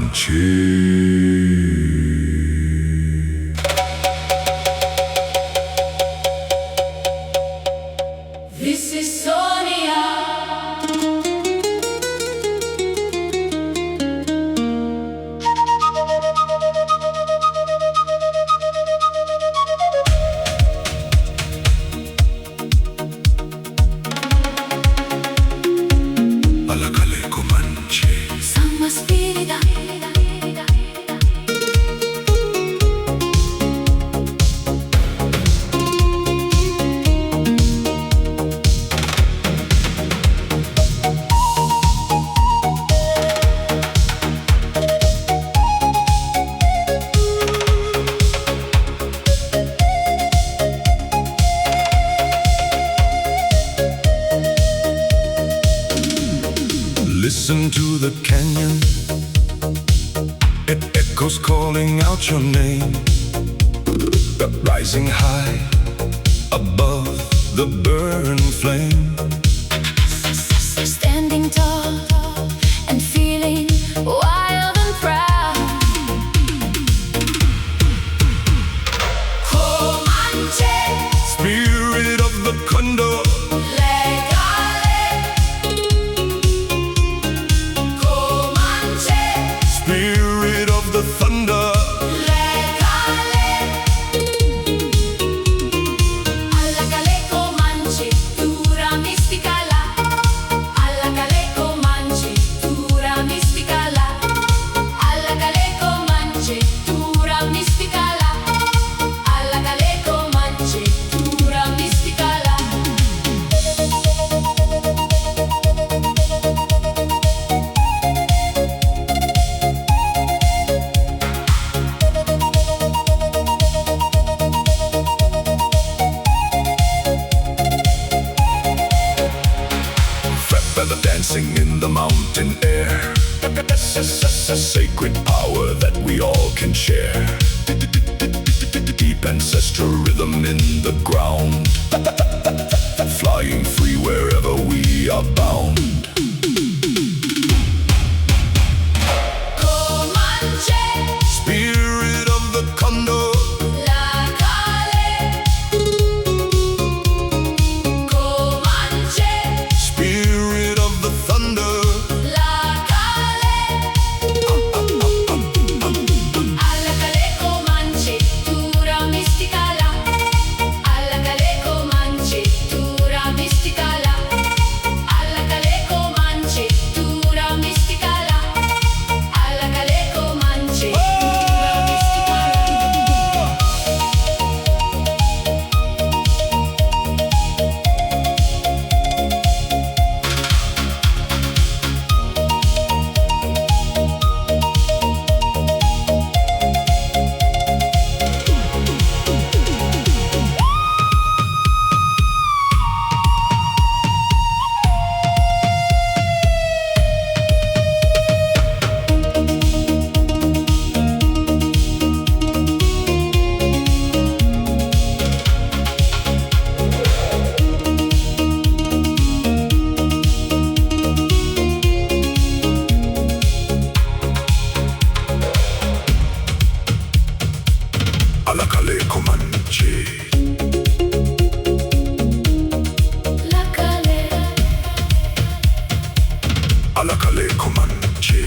Comanche. This is Sonia. Alakale Comanche. Sama spirita. Listen to the canyon. It echoes calling out your name. Rising high above the burning flame. Standing tall and feeling wild and proud. Comanche, Spirit of the condor. legale. Comanche, Spirit of the thunder. legale. Allakale Comanche, dura misticala. Allakale Comanche, dura misticala. Allakale Comanche, dura misticala. Allakale Comanche, dura misticala. Fat feather dancing in the mountain air. Sacred power that we all can share. Deep ancestral rhythm in the ground. Flying free wherever we are bound. Comanche, Spirit of the condor. legale. Comanche, Spirit of the thunder. legale. Allakale Comanche, dura misticala. Allakale Comanche, dura misticala. Allakale Comanche, dura misticala. Allakale Comanche, dura misticala. Alakale Comanche. Lakale, Alakale Comanche.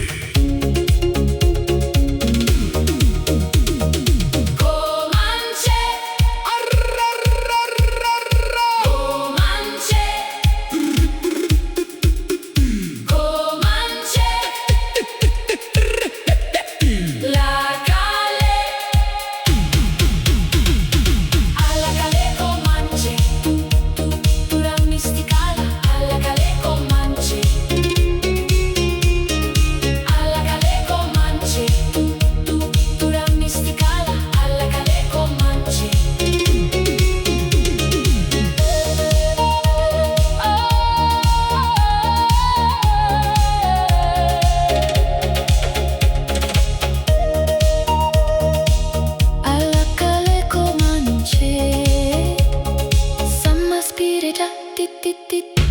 Comanche, Comanche, Comanche, Lakale, Allakale Comanche, dura misticala. Allakale Comanche, Allakale Comanche, dura misticala. Allakale Comanche. Allakale Comanche, sama spirita, ti ti ti.